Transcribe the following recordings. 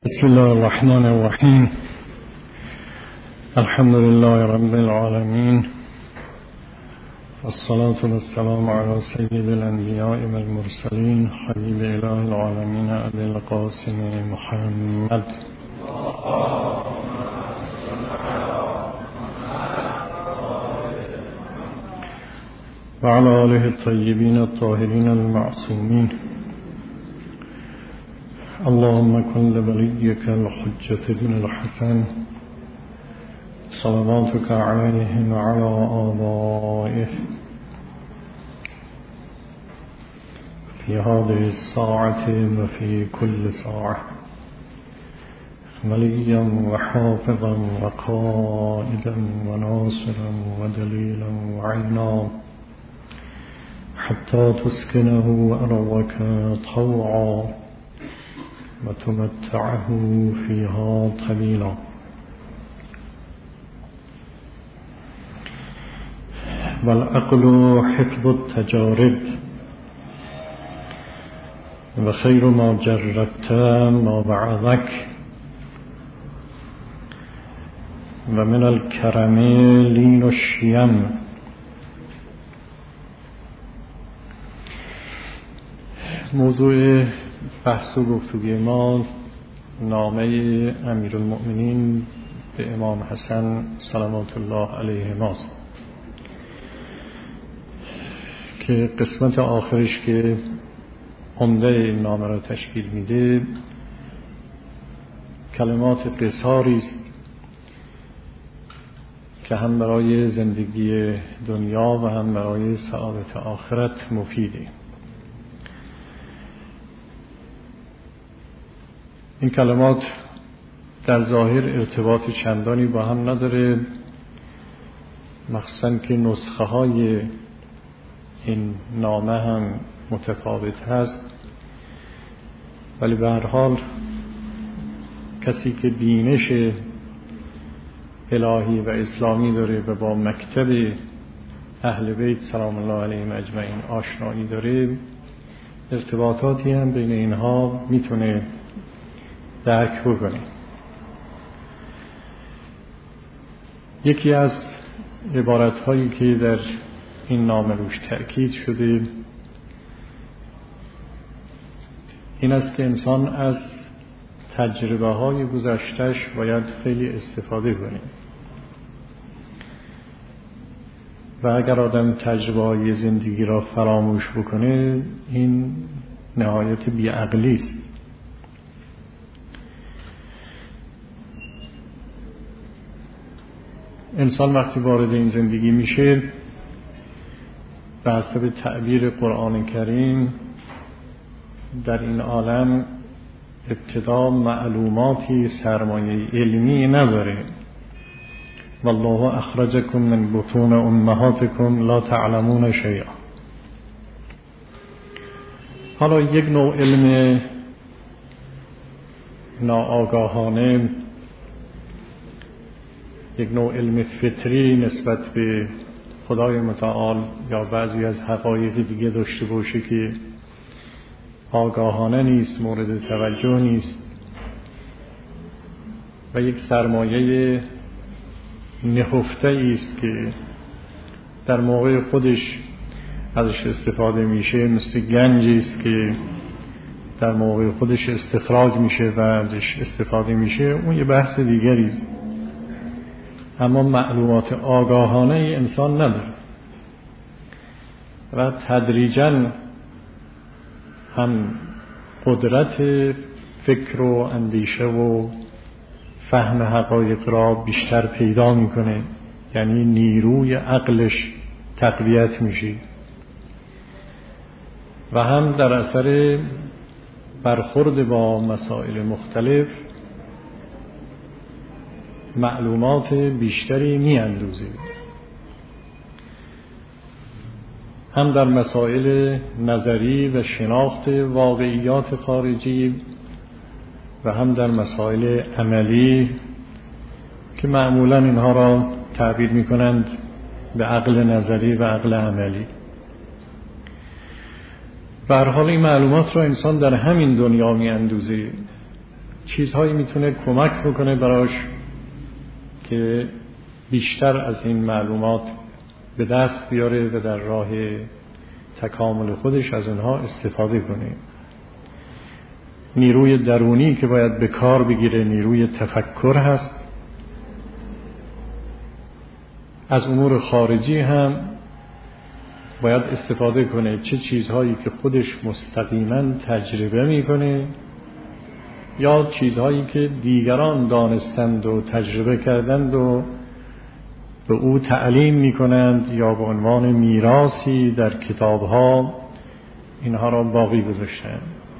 بسم الله الرحمن الرحیم. الحمد لله رب العالمین، والصلاة والسلام على سید الانبیاء والمرسلین، حبیب اله العالمین ابی القاسم محمد و علی آله الطیبین الطاهرین المعصومین. اللهم كن لوليك الحجة بن الحسن صلواتك عليه وعلى آبائه في هذه الساعة وفي كل ساعة وليا وحافظا وقائدا وناصرا ودليلا وعينا حتى تسكنه أرضك طوعا وتمتعه فيها طويلا. والعقل حفظ التجارب وخير ما جربت ما بعدك ومن الكرم لين الشيم. موضوع بحث و گفتگوی ما نامه امیرالمؤمنین به امام حسن صلوات الله علیه ماست که قسمت آخرش که عمده این نامه را تشکیل میده کلمات قصاری است که هم برای زندگی دنیا و هم برای سعادت آخرت مفیده. این کلمات در ظاهر ارتباط چندانی با هم نداره، مخصوصاً که نسخه های این نامه هم متفاوت هست، ولی به هر حال کسی که بینش الهی و اسلامی داره و با مکتب اهل بیت سلام الله علیهم اجمعین آشنایی داره، ارتباطاتی هم بین اینها میتونه درک بکنیم. یکی از عبارت‌هایی که در این نامه روش تأکید شده این است که انسان از تجربه‌های گذشته‌اش باید خیلی استفاده کنه و اگر آدم تجربه‌های زندگی را فراموش بکنه این نهایت بی‌عقلی است. انسان وقتی وارد این زندگی میشه به حسب تعبیر قرآن کریم در این عالم ابتدا معلوماتی سرمایه علمی نداره. والله اخرجکم من بطون امهاتکم لا تعلمون شیئا. حالا یک نوع علم ناآگاهانه، یک نوع علم فطری نسبت به خدای متعال یا بعضی از حقایق دیگه داشته باشه که آگاهانه نیست، مورد توجه نیست و یک سرمایه نهفته است که در موقع خودش ازش استفاده میشه، مثل گنجی است که در موقع خودش استخراج میشه و ازش استفاده میشه، اون یه بحث دیگری است. اما معلومات آگاهانه انسان نداره و تدریجاً هم قدرت فکر و اندیشه و فهم حقایق را بیشتر پیدا میکنه، یعنی نیروی عقلش تقویت میشه و هم در اثر برخورد با مسائل مختلف معلومات بیشتری میاندوزه، هم در مسائل نظری و شناخت واقعیات خارجی و هم در مسائل عملی که معمولا اینها را تعبیر میکنند به عقل نظری و عقل عملی. به هر حال این معلومات را انسان در همین دنیا میاندوزه چیزهایی میتونه کمک بکنه براش که بیشتر از این معلومات به دست بیاره و در راه تکامل خودش از اونها استفاده کنه. نیروی درونی که باید به کار بگیره نیروی تفکر هست. از امور خارجی هم باید استفاده کنه، چه چیزهایی که خودش مستقیما تجربه میکنه یا چیزهایی که دیگران دانستند و تجربه کردند و به او تعلیم میکنند یا به عنوان میراثی در کتابها اینها را باقی گذاشتند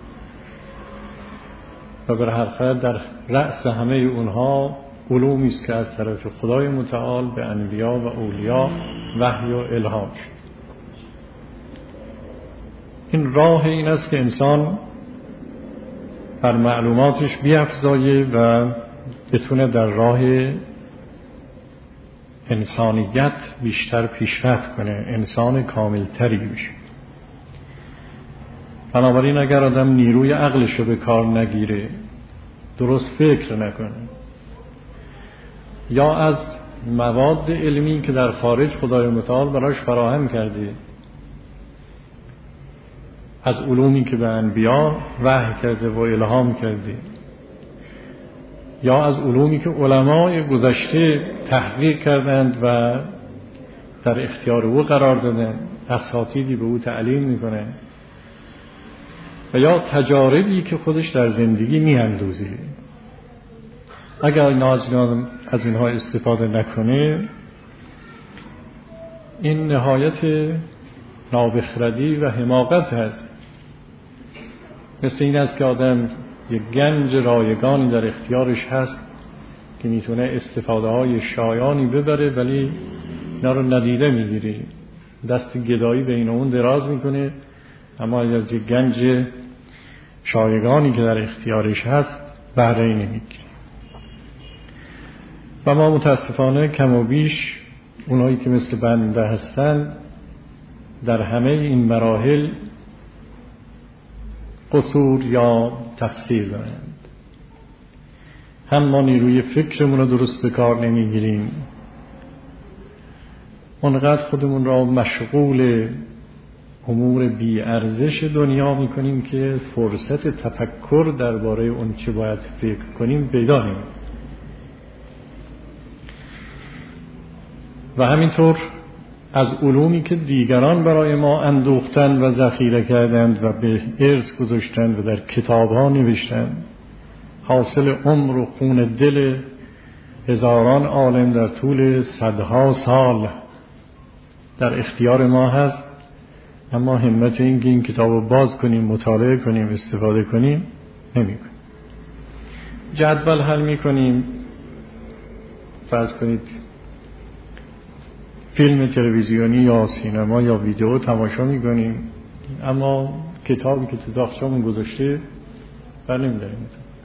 و به هر حال در رأس همه اونها علومی است که از طرف خدای متعال به انبیا و اولیا وحی و الهام شد. این راه این است که انسان بر معلوماتش بیفزایه و بتونه در راه انسانیت بیشتر پیشرفت کنه، انسان کاملتری بشه. بنابراین اگر آدم نیروی عقلش رو به کار نگیره، درست فکر نکنه یا از مواد علمی که در خارج خدای متعال براش فراهم کرده، از علومی که به انبیا وحی کرده و الهام کرده یا از علومی که علمای گذشته تحقیق کردند و در اختیار او قرار دادند، اساتیدی به او تعلیم میکنه و یا تجاربی که خودش در زندگی میاندوزه، اگر از اینها استفاده نکنه این نهایت نابخردی و حماقت هست. مثل این است که آدم یک گنج رایگانی در اختیارش هست که میتونه استفاده های شایانی ببره ولی اینا رو ندیده میگیره، دست گدایی بین اون دراز میکنه، اما از یک گنج شایگانی که در اختیارش هست بهره نمیگیره. و ما متاسفانه کم و بیش اونایی که مثل بنده هستن در همه این مراحل قصور یا تقصیر دارند. هم ما نیروی فکرمون رو درست به کار نمیگیریم، اونقدر خودمون را مشغول امور بی ارزش دنیا میکنیم که فرصت تفکر درباره اون چه باید فکر کنیم پیدا نمی‌کنیم. و همینطور از علومی که دیگران برای ما اندوختند و ذخیره کردند و به ارث گذاشتند و در کتاب‌ها نوشتند، حاصل عمر و خون دل هزاران عالم در طول صدها سال در اختیار ما هست، اما همت این کتابو باز کنیم، مطالعه کنیم، استفاده کنیم نمی‌کنیم. جدول حل می‌کنیم، فرض کنید فیلم تلویزیونی یا سینما یا ویدیو تماشا میکنیم، اما کتابی که تو داغچه‌مون گذاشته بر نمی‌داریم.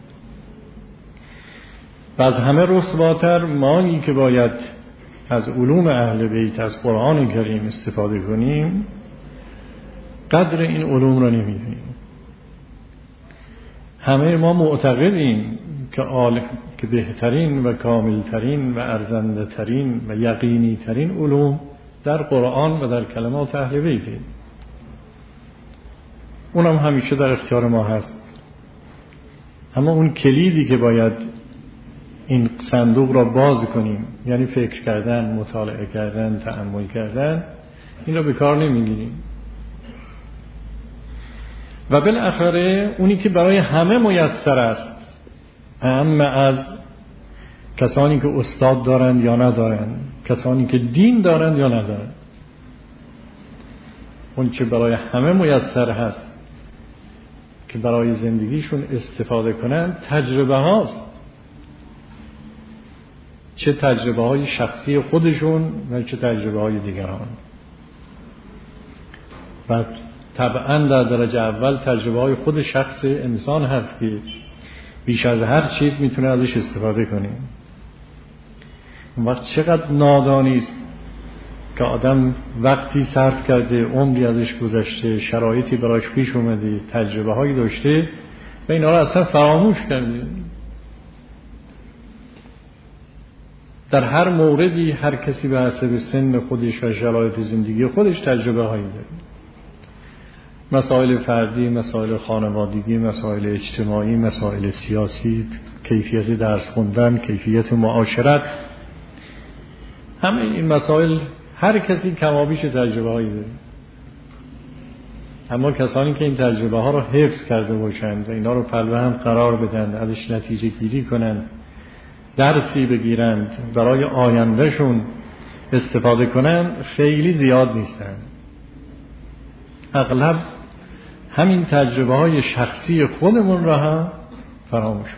و از همه رسواتر مایی که باید از علوم اهل بیت، از قرآن کریم استفاده کنیم، قدر این علوم را نمی‌دونیم. همه ما معتقدیم که بهترین و کاملترین و ارزنده ترین و یقینی ترین علوم در قرآن و در کلمات اهل بیته. اونم همیشه در اختیار ما هست، اما اون کلیدی که باید این صندوق را باز کنیم، یعنی فکر کردن، مطالعه کردن، تأمل کردن، این را به کار نمیگیریم. و بالاخره اونی که برای همه میسر است، اما از کسانی که استاد دارند یا ندارند، کسانی که دین دارند یا ندارند، اون چه برای همه میسر هست که برای زندگیشون استفاده کنند تجربه هاست، چه تجربه های شخصی خودشون و چه تجربه های دیگران. و طبعا در درجه اول تجربه های خود شخص انسان هست که بیش از هر چیز میتونه ازش استفاده کنه. اون وقت چقدر نادانی است که آدم وقتی صرف کرده، عمری ازش گذشته، شرایطی براش پیش اومده، تجربه هایی داشته و اینا رو اصلا فراموش کرده. در هر موردی هر کسی به حسب سن خودش و شرایط زندگی خودش تجربه هایی داره. مسائل فردی، مسائل خانوادگی، مسائل اجتماعی، مسائل سیاسی، کیفیت درس خوندن، کیفیت معاشرت، همه این مسائل هر کسی کمابیش تجربه هایی داره. اما کسانی که این تجربه ها رو حفظ کرده باشند و اینا رو پلوه هم قرار بدن، ازش نتیجه گیری کنند، درسی بگیرند، برای آیندهشون استفاده کنند، خیلی زیاد نیستند. اغلب همین تجربه های شخصی خودمون را هم فراموش.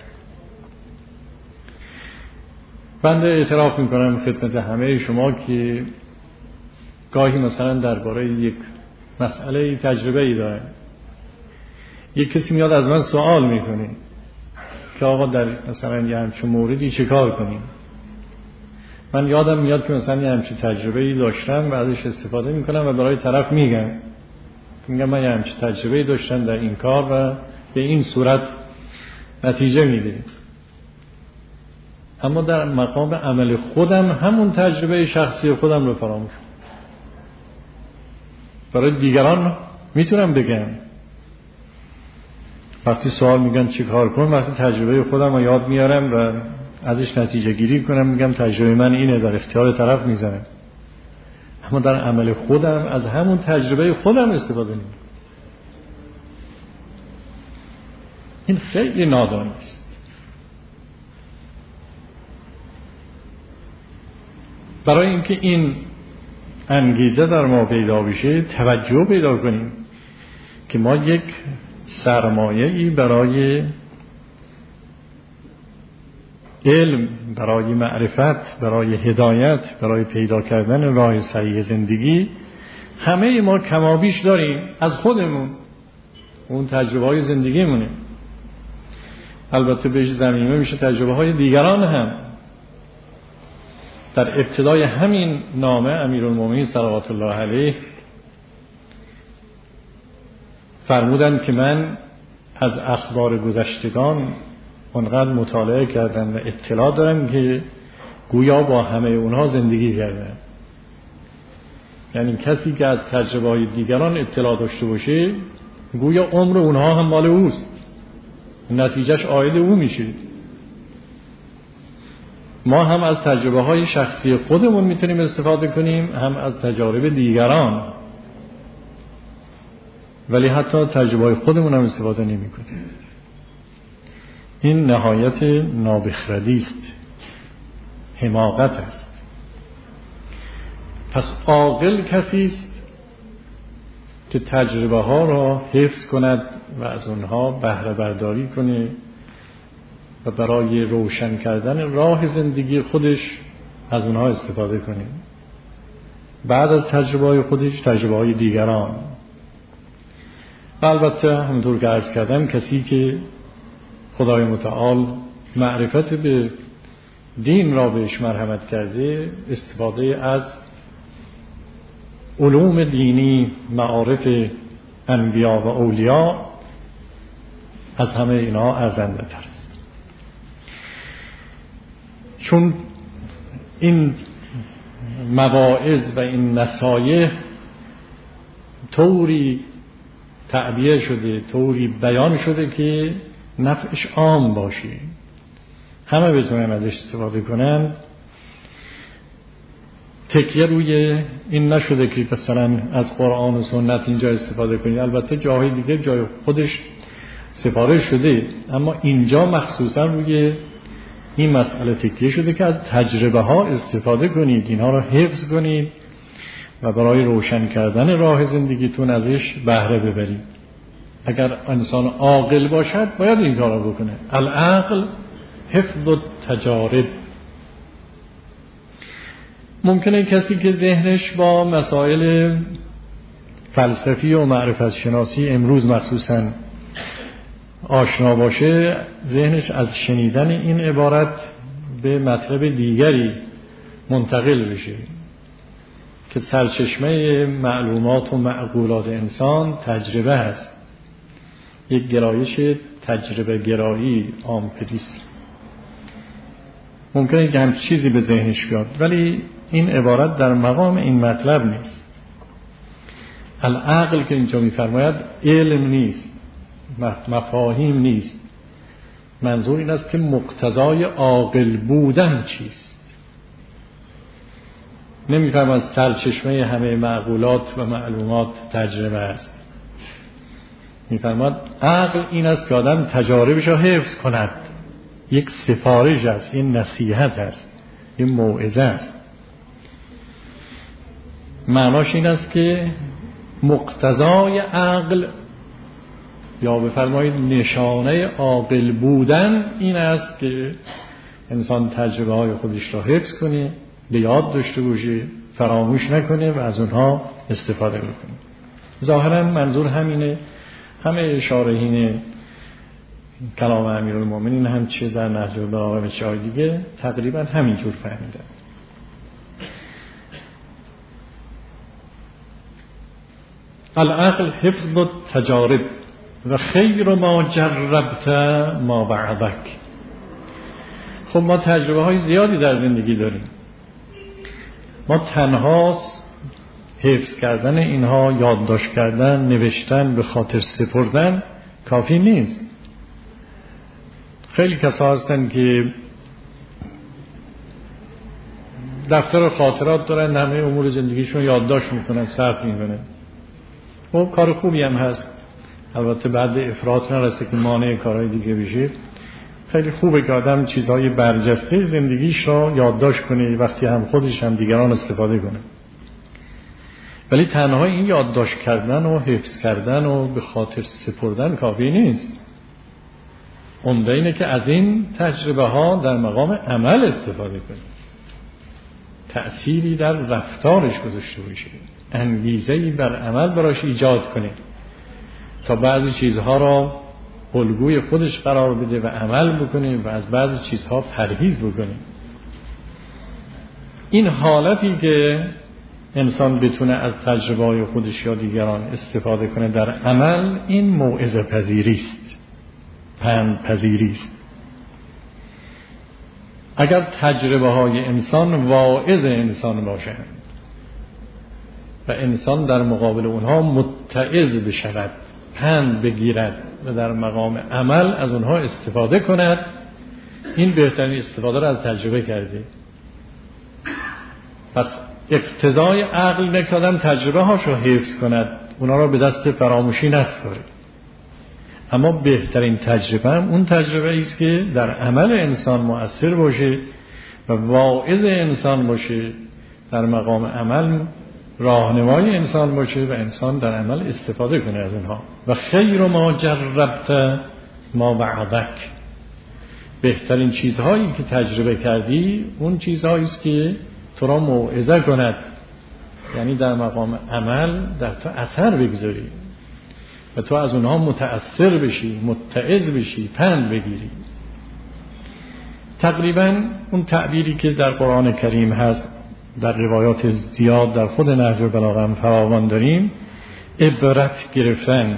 بنده اعتراف میکنم خدمت همه شما که گاهی مثلا درباره یک مسئله تجربه ای داره، یک کسی میاد از من سوال میکنه که آقا در مثلا یه همچین موردی چه کار کنیم. من یادم میاد که مثلا یه همچین تجربه ای داشتم و ازش استفاده میکنم و برای طرف میگم من یه همچین تجربه ای داشتم در این کار و به این صورت نتیجه میده. اما در مقام عمل خودم همون تجربه شخصی خودم رو فراموش. برای دیگران میتونم بگم، وقتی سوال میگن چی کار کنم، وقتی تجربه خودم رو یاد میارم و ازش نتیجه گیری کنم، میگم تجربه من اینه، در اختیار طرف میذارم. اما در عمل خودم از همون تجربه خودم استفاده میکنم. این خیلی نادانی است. برای اینکه این انگیزه در ما پیدا بشه، توجه پیدا کنیم که ما یک سرمایه‌ای برای علم، برای معرفت، برای هدایت، برای پیدا کردن راه صحیح زندگی، همه ما کمابیش داریم از خودمون، اون تجربه های زندگیمونه. البته بهش ضمیمه میشه تجربه های دیگران هم. در ابتدای همین نامه امیرالمومنین صلوات الله علیه فرمودند که من از اخبار گذشتگان اونقدر مطالعه کردم و اطلاع دارم که گویا با همه اونها زندگی کردم. یعنی کسی که از تجربه های دیگران اطلاع داشته باشه، گویا عمر اونها هم مال اوست، نتیجهش عاید او میشه. ما هم از تجربه های شخصی خودمون میتونیم استفاده کنیم، هم از تجارب دیگران، ولی حتی تجربه های خودمون هم استفاده نمی کنیم. این نهایت نابخردی است، حماقت است. پس عاقل کسی است که تجربه ها را حفظ کند و از اونها بهره برداری کنه و برای روشن کردن راه زندگی خودش از اونها استفاده کنه. بعد از تجربه های خودش تجربه های دیگران. و البته همونطور که عرض کردم، کسی که خدای متعال معرفت به دین را بهش مرحمت کرده، استفاده از علوم دینی، معارف انبیا و اولیا، از همه اینا ارزنده تر است. چون این مواعظ و این نصایح طوری تعبیه شده، طوری بیان شده که نفعش عام باشه، همه بتونن ازش استفاده کنن. تکیه روی این نشده که مثلا از قرآن و سنت اینجا استفاده کنید. البته جاهای دیگه جای خودش سفارش شده، اما اینجا مخصوصا روی این مسئله تکیه شده که از تجربه ها استفاده کنید، اینها را حفظ کنید و برای روشن کردن راه زندگیتون ازش بهره ببرید. اگر انسان عاقل باشد باید این کار را بکنه. العقل حفظ التجارب. ممکنه کسی که ذهنش با مسائل فلسفی و معرفت شناسی امروز مخصوصاً آشنا باشه، ذهنش از شنیدن این عبارت به مطلب دیگری منتقل بشه که سرچشمه معلومات و معقولات انسان تجربه هست. یک گرایش تجربه گرایی، آمپریسم. ممکنه که هم چیزی به ذهنش بیاد، ولی این عبارت در مقام این مطلب نیست. العقل که اینجا می‌فرماید علم نیست، مفاهیم نیست. منظور این است که مقتضای عاقل بودن چیست. نمی‌فرماید سرچشمه همه معقولات و معلومات تجربه است. می‌فرماید عقل این است که آدم تجاربش را حفظ کند. یک سفارش است، این نصیحت است، این موعظه است. معناش این است که مقتضای عقل یا بفرمایید نشانه عاقل بودن این است که انسان تجربه های خودش را حفظ کنه، به یاد داشته باشه، فراموش نکنه و از اونها استفاده بکنه. ظاهرا منظور همینه. همه اشاره اینه. کلام امیرالمومنین هم چه در نهج البلاغه و چه دیگه تقریبا همینجور فهمیدن. العقل حفظ التجارب و خیر ما جربت ما بعدک. خب ما تجربه های زیادی در زندگی داریم. ما تنها حفظ کردن اینها، یادداشت کردن، نوشتن، به خاطر سپردن کافی نیست. خیلی کسا هستن که دفتر خاطرات دارن، همه امور زندگیشون یادداشت میکنن، ثبت میکنن. خب کار خوبی هم هست، البته بعد افراط نرسه که مانع کارهای دیگه بشه. خیلی خوبه که آدم چیزهای برجسته زندگیش را یادداشت کنه، وقتی هم خودش هم دیگران استفاده کنه. ولی تنها این یادداشت کردن و حفظ کردن و به خاطر سپردن کافی نیست. عمده اینه که از این تجربه ها در مقام عمل استفاده کنه، تأثیری در رفتارش گذاشته باشه، انگیزه‌ای بر عمل براش ایجاد کنه تا بعضی چیزها را الگوی خودش قرار بده و عمل بکنه و از بعضی چیزها پرهیز بکنه. این حالتی که انسان بتونه از تجربه‌های خودش یا دیگران استفاده کنه در عمل، این موعظه پذیری است، پند پذیری است. اگر تجربه های انسان واعظ انسان باشند و انسان در مقابل اونها متعظ بشود، پند بگیرد و در مقام عمل از اونها استفاده کند، این بهترین استفاده را از تجربه کرده. پس اقتضای عقل اینه که آدم تجربه هاشو حفظ کند، اونا را به دست فراموشی نسپاره. اما بهترین تجربه هم اون تجربه است که در عمل انسان مؤثر باشه و واعظ انسان باشه، در مقام عمل راهنمای انسان باشه و انسان در عمل استفاده کنه از اینها. و خیر ما جربت ما بعدک. بهترین چیزهایی که تجربه کردی اون چیزهایی است که تو را موعظه کند، یعنی در مقام عمل در تو اثر بگذاری و تو از اونها متأثر بشی، متعظ بشی، پند بگیری. تقریبا اون تعبیری که در قرآن کریم هست، در روایات زیاد در خود نهج البلاغه هم فراوان داریم، عبرت گرفتن.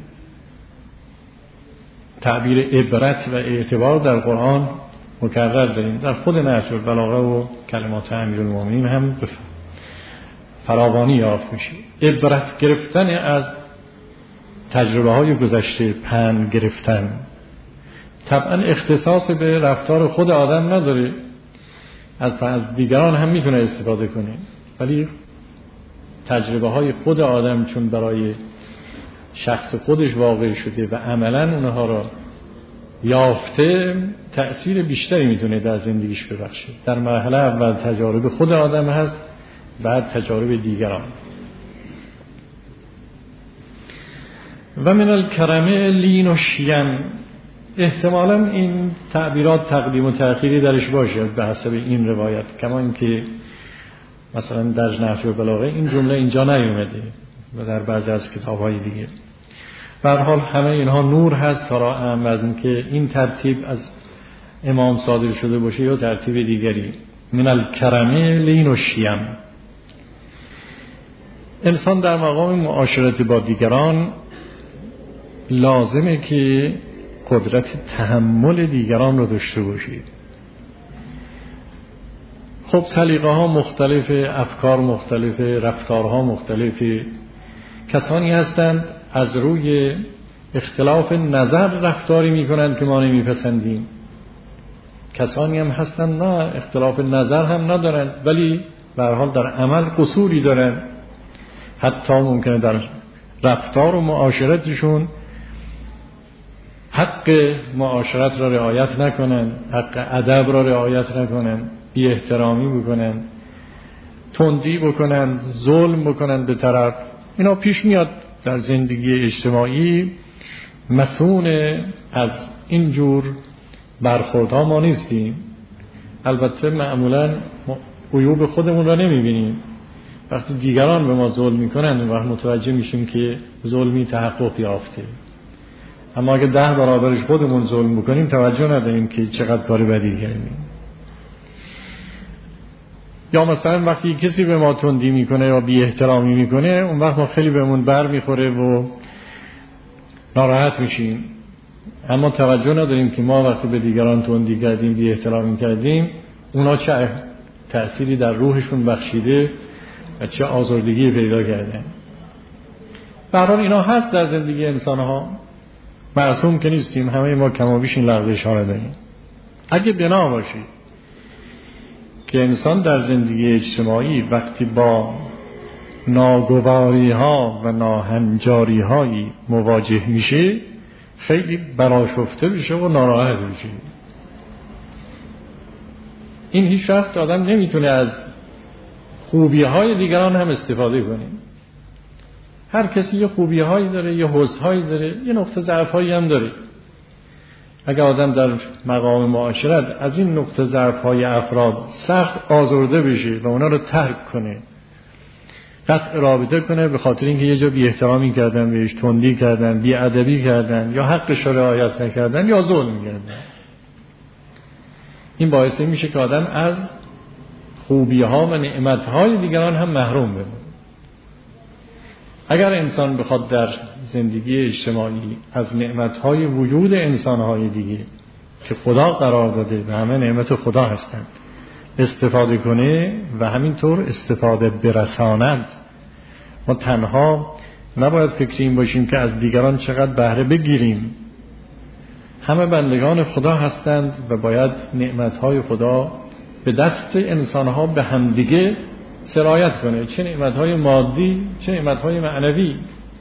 تعبیر عبرت و اعتبار در قرآن مکرر داریم، در خود نهج البلاغه و کلمات امیرالمومنین هم فراوانی یافت میشه. عبرت گرفتن از تجربه های گذشته، پند گرفتن. طبعا اختصاص به رفتار خود آدم نداره، از دیگران هم میتونه استفاده کنه، ولی تجربه های خود آدم چون برای شخص خودش واقع شده و عملا اونها را یافته، تأثیر بیشتری میتونه در زندگیش ببخشه. در مرحله اول تجارب خود آدم هست، بعد تجارب دیگران. و من الکرم لین و شیم. احتمالا این تعبیرات تقدیم و تأخیری درش باشه به حسب این روایت، کما اینکه مثلا در نهج البلاغه این جمله اینجا نیومده و در بعضی از کتاب‌های دیگه. به هر حال همه اینها نور هست فراهم از اینکه این ترتیب از امام صادر شده باشه یا ترتیب دیگری. من الکرم لین و شیم. انسان در مقام معاشرت با دیگران لازمه که قدرت تحمل دیگران رو داشته باشید. خب سلیقه ها مختلف، افکار مختلف، رفتارها مختلف. کسانی هستند از روی اختلاف نظر رفتاری میکنند که ما نمیپسندیم. کسانی هم هستند نه اختلاف نظر هم ندارند ولی به هر حال در عمل قصوری دارند. حتی ممکنه در رفتار و معاشرتشون حق معاشرت را رعایت نکنند، حق ادب را رعایت نکنند، بی احترامی بکنند، تندی بکنند، ظلم بکنند به طرف. اینا پیش میاد در زندگی اجتماعی. مسئول از اینجور برخوردها ما نیستیم. البته معمولا عیوب خودمون را نمیبینیم. وقتی دیگران به ما ظلم میکنند اون وقت متوجه میشیم که ظلمی تحقق یافته. اما اگه 10 برابرش خودمون ظلم بکنیم توجه نداریم که چقدر کار بدی کردیم. یا مثلا وقتی کسی به ما تندی میکنه یا بی احترامی میکنه اون وقت ما خیلی بهمون بر میخوره و ناراحت میشیم. اما توجه نداریم که ما وقتی به دیگران تندی کردیم، بی احترامی کردیم، اونا چه تأثیری در روحشون بخشیده و چه آزردگی پیدا کردن. به هر حال اینا هست در زندگی انسان‌ها. معصوم که نیستیم، همه ما کم و بیش این لغزش‌ها را داریم. اگه بنا باشه که انسان در زندگی اجتماعی وقتی با ناگواری‌ها و ناهنجاری‌هایی مواجه میشه خیلی برآشفته بشه و ناراحت بشه. این هیچ وقت آدم نمیتونه از خوبی‌های دیگران هم استفاده کنه. هر کسی یه خوبی‌هایی داره، یه حسن‌هایی داره، یه نقطه ضعف‌هایی هم داره. اگر آدم در مقام معاشرت از این نقطه ضعف‌های افراد سخت آزرده بشه و اونا رو ترک کنه، قطع رابطه کنه به خاطر اینکه یه جا بی احترامی کردن بهش، تندی کردن، بی ادبی کردن یا حقش رو رعایت نکردن یا ظلم کردن، این باعث میشه که آدم از خوبی‌ها و نعمت‌های دیگران هم محروم بمونه. اگر انسان بخواد در زندگی اجتماعی از نعمت‌های وجود انسان‌های دیگه که خدا قرار داده و همه نعمت خدا هستند استفاده کنه و همینطور استفاده برساند، ما تنها نباید فکر این باشیم که از دیگران چقدر بهره بگیریم. همه بندگان خدا هستند و باید نعمت‌های خدا به دست انسان‌ها به همدیگه سرایت کنه، چه نعمت‌های مادی چه نعمت‌های معنوی.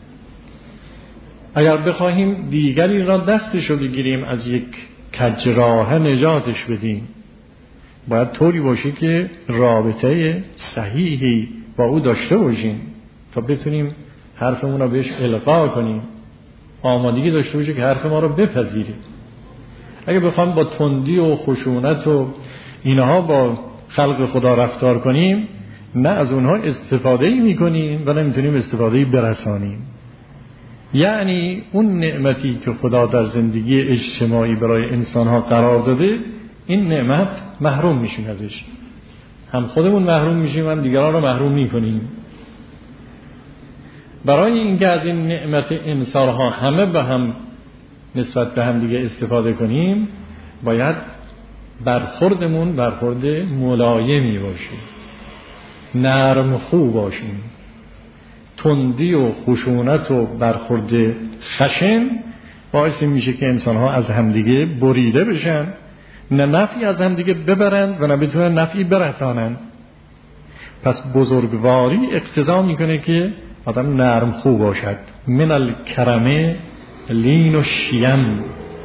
اگر بخواهیم دیگری را دستشو بگیریم از یک کجراه نجاتش بدیم، باید طوری باشه که رابطه صحیحی با او داشته باشیم تا بتونیم حرفمون رو بهش القا کنیم، آمادگی داشته باشه که حرف ما رو بپذیره. اگه بخوایم با تندی و خشونت و اینها با خلق خدا رفتار کنیم، نه از اونها استفاده‌ای می‌کنیم و نمی‌تونیم استفاده‌ای برسانیم. یعنی اون نعمتی که خدا در زندگی اجتماعی برای انسان‌ها قرار داده، این نعمت محروم میشیم ازش. هم خودمون محروم میشیم، هم دیگران رو محروم می‌کنیم. برای اینکه از این نعمت انسان‌ها همه به هم نسبت به هم دیگه استفاده کنیم، باید برخوردمون برخورد ملایمی باشه، نرم خو باشیم. تندی و خشونت و برخورد خشن باعث میشه که انسان‌ها از همدیگه بریده بشن، نه نفعی از همدیگه ببرند و نه بتونن نفعی برسانند. پس بزرگواری اقتضا میکنه که آدم نرم خو باشد. من الکرم لین و شیم.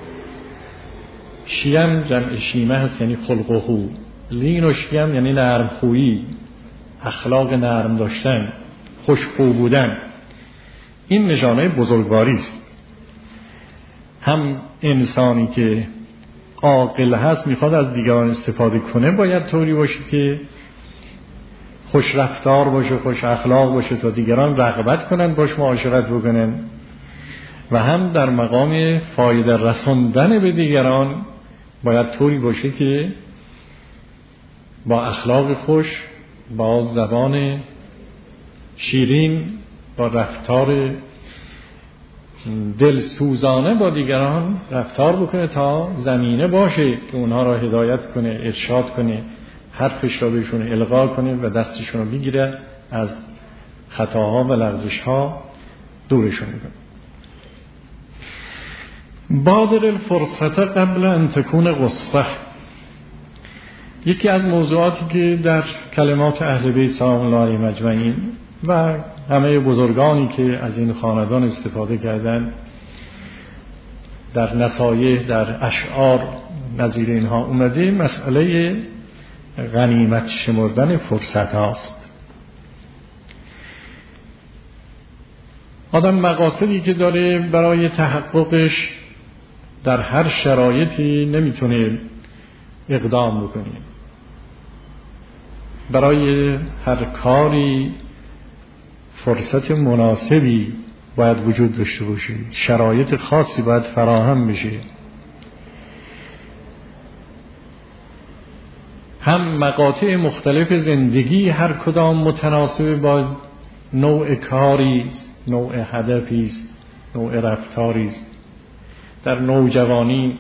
شیم جمع شیمه هست یعنی خلق و خو. لین و شیم یعنی نرم خویی، اخلاق نرم داشتن، خوشخو بودن. این نشانه بزرگواری است. هم انسانی که عاقل هست میخواد از دیگران استفاده کنه باید طوری باشه که خوش رفتار باشه، خوش اخلاق باشه تا دیگران رغبت کنن باش معاشرت بکنن، و هم در مقام فایده رساندن به دیگران باید طوری باشه که با اخلاق خوش، با زبان شیرین، با رفتار دلسوزانه با دیگران رفتار بکنه تا زمینه باشه که اونها را هدایت کنه، ارشاد کنه، حرفش را بهشون القا کنه و دستشون رو بگیره، از خطاها و لغزش‌ها دورشون کنه. بادر الفرصت قبل ان تکون غصه. یکی از موضوعاتی که در کلمات اهل بیت سلام الله علیهم اجمعین و همه بزرگانی که از این خاندان استفاده کردن در نصایح، در اشعار نظیر اینها اومده، مسئله غنیمت شمردن فرصت هاست. آدم مقاصدی که داره برای تحققش در هر شرایطی نمیتونه اقدام بکنه. برای هر کاری فرصت مناسبی باید وجود داشته باشه، شرایط خاصی باید فراهم بشه. هم مقاطع مختلف زندگی هر کدام متناسب با نوع کاری است، نوع هدفی است، نوع رفتاری است. در نوجوانی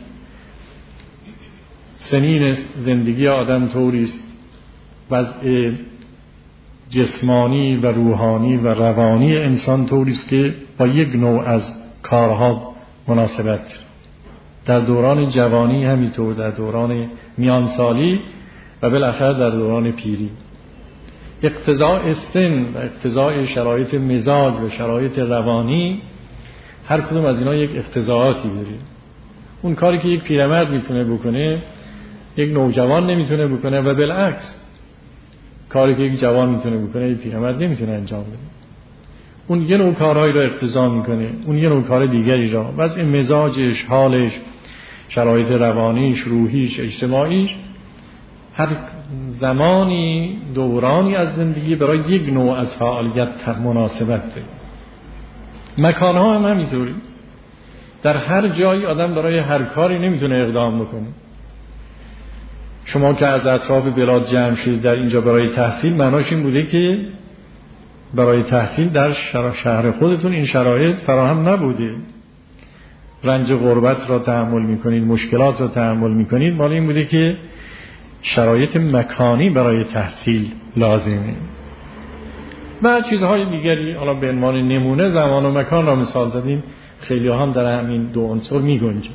سنین زندگی آدم طوری است، وضع جسمانی و روحانی و روانی انسان طوری است که با یک نوع از کارها مناسبت. در دوران جوانی همینطور، در دوران میانسالی و بالاخره در دوران پیری. اقتضاء سن و اقتضاء شرایط مزاج و شرایط روانی، هر کدوم از اینا یک اقتضاعاتی داره. اون کاری که یک پیرمرد میتونه بکنه یک نوجوان نمیتونه بکنه و بالعکس، کاری که یک جوان میتونه بکنه یک پیرمرد نمیتونه انجام بده. اون یه نوع کارهایی را اقتضا میکنه، اون یه نوع کار دیگری را. وضع مزاجش، حالش، شرایط روانیش، روحیش، اجتماعیش، هر زمانی دورانی از زندگی برای یک نوع از فعالیت مناسبت داره. مکانها هم همینطوری. در هر جایی آدم برای هر کاری نمیتونه اقدام بکنه. شما که از اطراف بلاد جمع شدید در اینجا برای تحصیل، معناش این بوده که برای تحصیل در شهر خودتون این شرایط فراهم نبوده. رنج غربت را تحمل میکنید، مشکلات را تحمل میکنید، مال این بوده که شرایط مکانی برای تحصیل لازمه. و چیزهای دیگری، حالا به عنوان نمونه زمان و مکان را مثال زدیم، خیلی هم در همین دو عنصر می گنجه.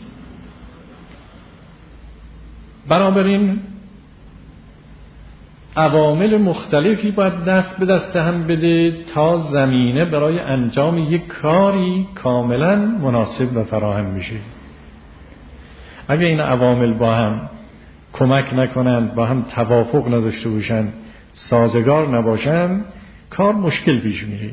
بنابراین عوامل مختلفی باید دست به دست هم بده تا زمینه برای انجام یک کاری کاملا مناسب و فراهم بشه. اگه این عوامل با هم کمک نکنند، با هم توافق نداشته باشند، سازگار نباشند، کار مشکل پیش میره.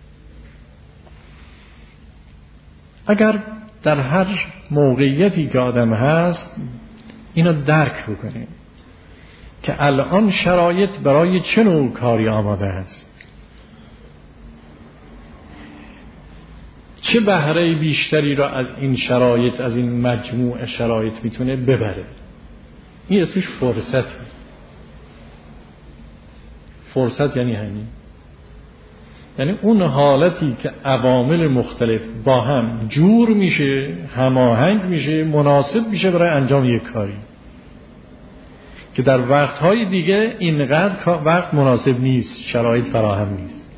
اگر در هر موقعیتی که آدم هست اینو درک بکنیم که الان شرایط برای چه نوع کاری آماده است، چه بهره بیشتری را از این شرایط، از این مجموع شرایط میتونه ببره. این اسمش فرصت. فرصت یعنی همین، یعنی اون حالتی که عوامل مختلف با هم جور میشه، هماهنگ میشه، مناسب میشه برای انجام یک کاری که در وقتهای دیگه اینقدر وقت مناسب نیست، شرایط فراهم نیست.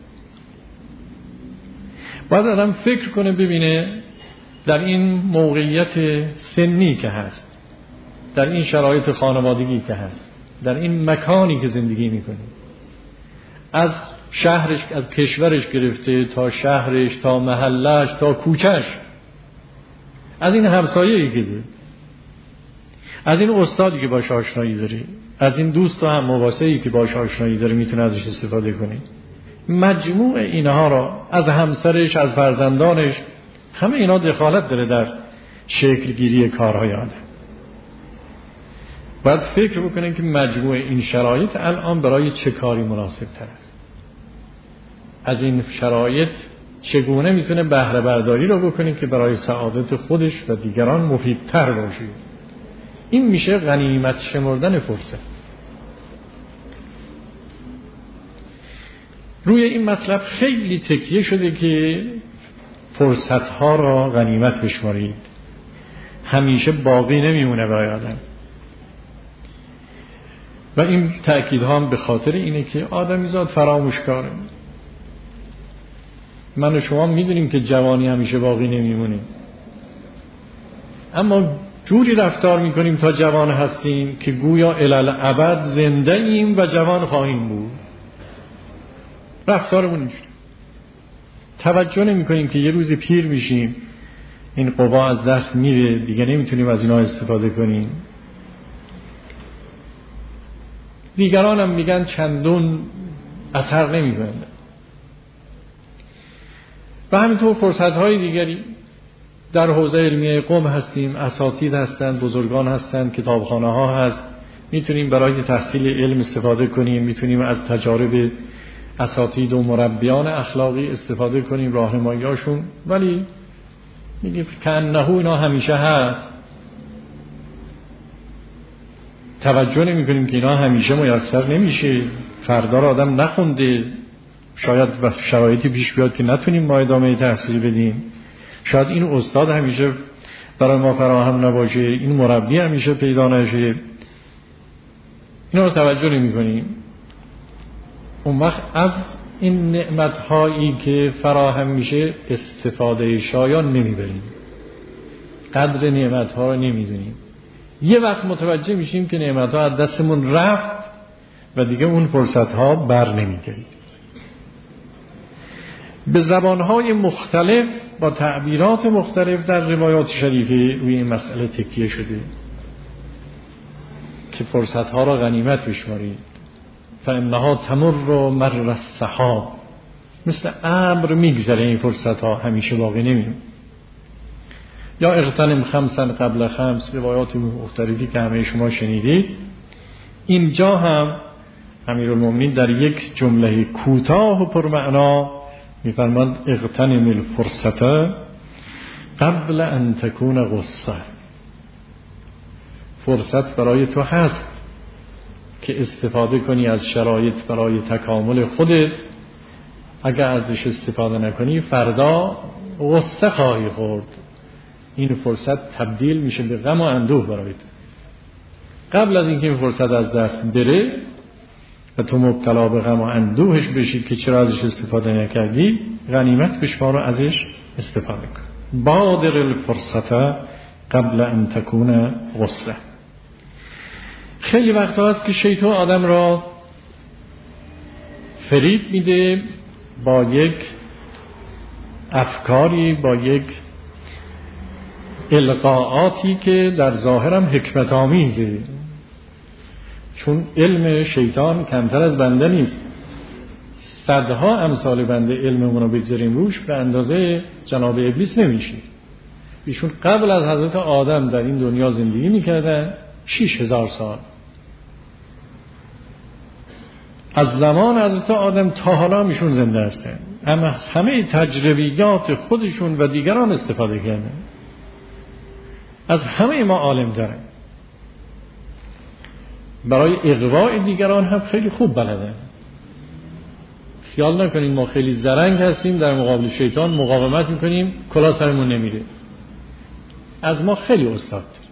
باید آدم فکر کنه ببینه در این موقعیت سنی که هست، در این شرایط خانوادگی که هست، در این مکانی که زندگی میکنه، از شهرش، از کشورش گرفته تا شهرش، تا محلش، تا کوچهش، از این همسایه‌ای که داره، از این استادی که باش آشنایی داره، از این دوست و هم مواسعی که باش آشنایی داره میتونه ازش استفاده کنه. مجموع اینها را، از همسرش، از فرزندانش، همه اینا دخالت داره در شکل گیری کارهای آدم. باید فکر بکنه که مجموع این شرایط الان برای چه کاری مناسب تر است، از این شرایط چگونه میتونه بهره برداری رو بکنه که برای سعادت خودش و دیگران مفیدتر باشه. این میشه غنیمت شمردن فرصت. روی این مطلب خیلی تکیه شده که فرصتها را غنیمت بشمارید، همیشه باقی نمیمونه برای آدم. و این تأکیدها هم به خاطر اینه که آدمیزاد فراموشکاره. من و شما میدونیم که جوانی همیشه باقی نمیمونه، اما جوری رفتار میکنیم تا جوان هستیم که گویا الالعبد زنده ایم و جوان خواهیم بود. رفتارمون اینجوری. توجه نمی کنیم که یه روز پیر میشیم، این قوا از دست میره، دیگه نمیتونیم از اینا استفاده کنیم. دیگران هم میگن چندون اثر نمیکنه. و همینطور فرصت‌های دیگری در حوزه علمیه قم هستیم، اساتید هستند، بزرگان هستند، کتابخانه ها هست، میتونیم برای تحصیل علم استفاده کنیم، میتونیم از تجارب اساتید و مربیان اخلاقی استفاده کنیم، راهنمایی‌هاشون. ولی میگه کأنه اینا همیشه هست، توجه نمی کنیم که اینا همیشه میسر نمیشه. فردا رو آدم نخونده، شاید شرایطی پیش بیاد که نتونیم ما ادامه تحصیل بدیم، شاید این استاد همیشه برای ما فراهم نباشه، این مربی همیشه پیدا نشه، اینا رو توجه نمی کنیم. اون وقت از این نعمت‌هایی که فراهم میشه استفاده شایان نمیبریم، قدر نعمت‌ها رو نمیدونیم. یه وقت متوجه میشیم که نعمت‌ها از دستمون رفت و دیگه اون فرصت‌ها بر نمیگردید. به زبان‌های مختلف با تعبیرات مختلف در روایات شریفه روی این مسئله تکیه شده که فرصت‌ها را غنیمت بشمارید. فإنها تمر مر السحاب، مثل ابر میگذره این فرصت‌ها، همیشه باقی نمیمونه. یا اغتنم خمسا قبل خمس، روایات مختلفی که همه شما شنیدید. اینجا هم امیرالمومنین در یک جمله کوتاه و پرمعنا میفرماند اغتنم الفرصت قبل ان تكون غصه. فرصت برای تو هست که استفاده کنی از شرایط برای تکامل خودت. اگر ازش استفاده نکنی فردا غصه خواهی خورد. این فرصت تبدیل میشه به غم و اندوه برای تو. قبل از اینکه این فرصت از دست بره و تو مبتلا به غم و اندوهش بشید که چرا ازش استفاده نکردی، غنیمت بشمار و ازش استفاده کن. بادر الفرصت قبل ان تكون غصه. خیلی وقتا هست که شیطان آدم را فریب میده با یک افکاری، با یک القاءاتی که در ظاهرم حکمت آمیزه، چون علم شیطان کمتر از بنده نیست. صدها امثال بنده علممون رو بگذاریم روش به اندازه جناب ابلیس نمیشه. ایشون قبل از حضرت آدم در این دنیا زندگی میکردن 6000 سال. از زمان حضرت آدم تا حالا ایشون زنده هستن، اما از همه تجربیات خودشون و دیگران استفاده کردن. از همه ما عالم دارن، برای اغواء دیگران هم خیلی خوب بلدن. خیال نکنید ما خیلی زرنگ هستیم در مقابل شیطان مقاومت میکنیم کلا سرمون نمیره. از ما خیلی استاد داریم.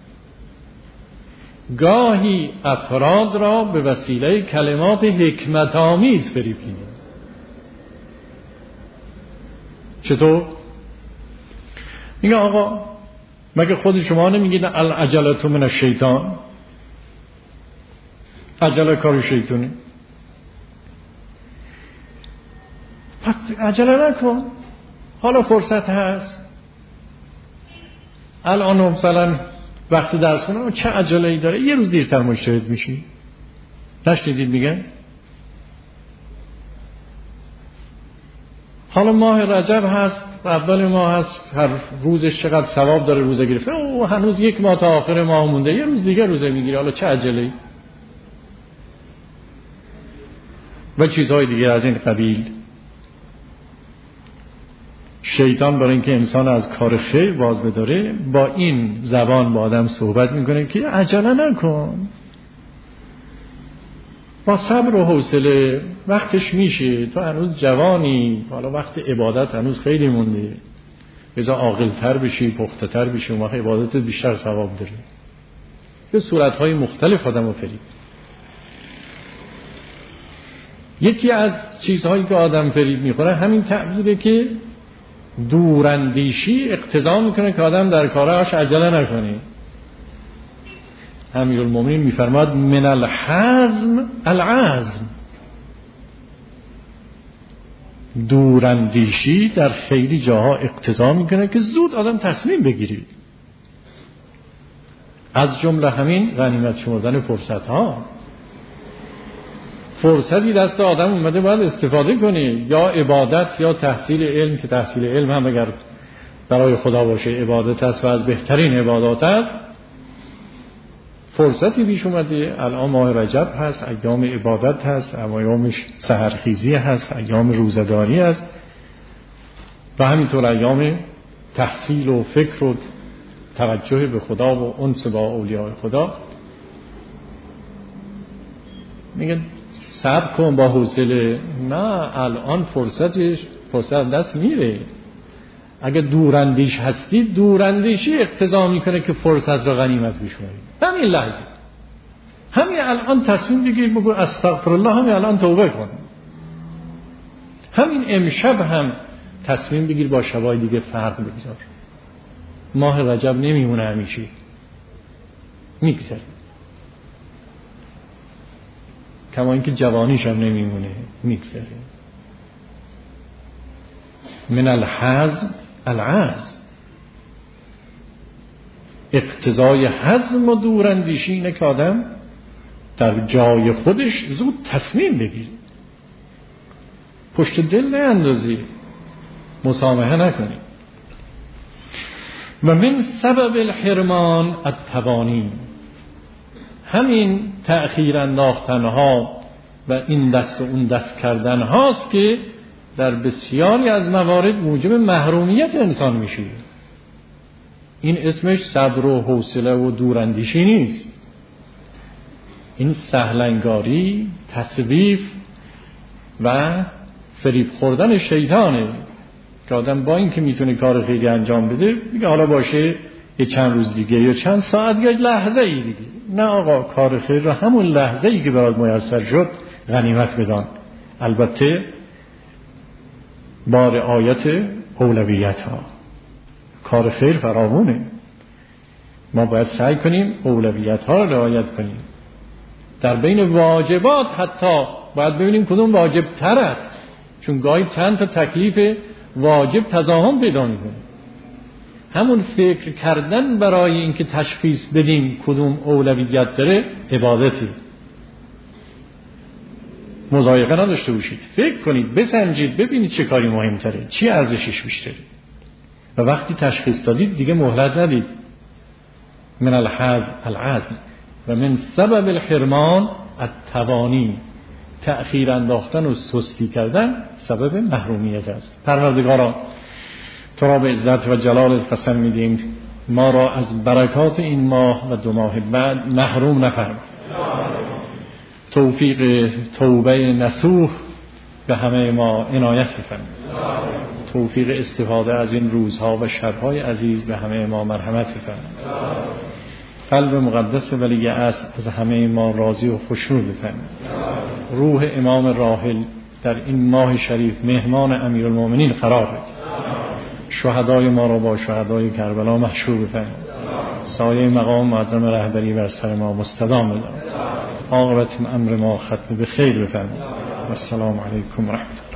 گاهی افراد را به وسیله کلمات حکمت آمیز فریب میدیم. چطور؟ میگه آقا مگه خود شما نمیگید العجلة من الشیطان؟ عجله کار شیطونه. پس عجله نکن، حالا فرصت هست. الان مثلا وقتی درس کنم چه عجله ای داره، یه روز دیرتر مجتهد میشی. نشنیدید میگن حالا ماه رجب هست، اول ماه هست، هر روزش چقدر ثواب داره روزه گرفته، او هنوز یک ماه تا آخر ماه مونده، یه روز دیگه روزه میگیره، حالا چه عجله ای؟ و چیزهای دیگه از این قبیل. شیطان برای اینکه انسان از کار خیر باز بداره با این زبان با آدم صحبت میکنه که عجله نکن، با صبر و حوصله، وقتش میشه، تو هنوز جوانی، حالا وقت عبادت هنوز خیلی مونده، بذار عاقل‌تر بشی، پخته‌تر بشی، اون وقت عبادت بیشتر ثواب داره. به صورت‌های مختلف آدمو فریب. یکی از چیزهایی که آدم فریب میخوره همین تعبیره که دوراندیشی اقتضا میکنه که آدم در کارهاش عجله نکنه. امیرالمومنین میفرماد من الحزم العزم، دوراندیشی در خیلی جاها اقتضا میکنه که زود آدم تصمیم بگیری. از جمله همین غنیمت شمردن فرصت ها. فرصتی دست آدم اومده باید استفاده کنی، یا عبادت یا تحصیل علم، که تحصیل علم هم اگر برای خدا باشه عبادت است و از بهترین عبادات است. فرصتی پیش اومده، الان ماه رجب هست، ایام عبادت هست، ایام سحرخیزی هست، ایام روزداری هست و همینطور ایام تحصیل و فکر و توجه به خدا و انس با اولیاء خدا. میگن صبر کن با حوصله. نه، الان فرصت دست میره. اگه دوراندیش هستی، دوراندیشی اقتضا میکنه که فرصت را غنیمت بشماری. همین لحظه، همین الان تصمیم بگیر بگو استغفر الله، همین الان توبه کن. همین امشب هم تصمیم بگیر با شبای دیگه فرق بگذار. ماه رجب نمیمونه همیشه، میگذره. کما اینکه جوانیش هم نمیمونه، میگذره. من الحزم العزم، اقتضای حزم و دوراندیشی اینه که آدم در جای خودش زود تصمیم بگیره، پشت دل ناندازی، مسامحه نکنی. و من سبب الحرمان التوانی، همین تأخیر انداختن ها و این دست و اون دست کردن هاست که در بسیاری از موارد موجب محرومیت انسان میشه. این اسمش صبر و حوصله و دوراندیشی نیست، این سهلنگاری، تصویف و فریب خوردن شیطانه که آدم با این که میتونه کار خیلی انجام بده میگه حالا باشه یه چند روز دیگه یا چند ساعت یا لحظه ای دیگه. نه آقا، کار خیر را همون لحظه ای که برات میسر شد غنیمت بدان، البته با رعایت اولویت ها. کار خیر فراوونه، ما باید سعی کنیم اولویت ها را رعایت کنیم. در بین واجبات حتی باید ببینیم کدوم واجب تر است، چون گاهی چند تا تکلیف واجب تزاهم پیدا میکنه. همون فکر کردن برای اینکه تشخیص بدیم کدوم اولویت داره عبادتی. مضایقه نداشته باشید، فکر کنید، بسنجید، ببینید چه کاری مهمتره، چی ارزشش بیشتره و وقتی تشخیص دادید دیگه مهلت ندید. من الحزم العزم و من سبب الحرمان التوانی، تأخیر انداختن و سستی کردن سبب محرومیت است. پروردگارا تو را به عزت و جلالت قسم میدیم ما را از برکات این ماه و 2 ماه بعد محروم نفرما. توفیق توبه نصوح به همه ما عنایت فرما. توفیق استفاده از این روزها و شبهای عزیز به همه ما مرحمت فرما. قلب مقدس ولی اصل از همه ما راضی و خوشنود فرما. روح امام راحل در این ماه شریف مهمان امیرالمومنین قرار بده. شهدای ما را با شهدای کربلا محشور فرما. سایه مقام معظم رهبری بر سر ما مستدام بدار. عاقبت امر ما ختم به خیر بفرما. و السلام علیکم و رحمت الله.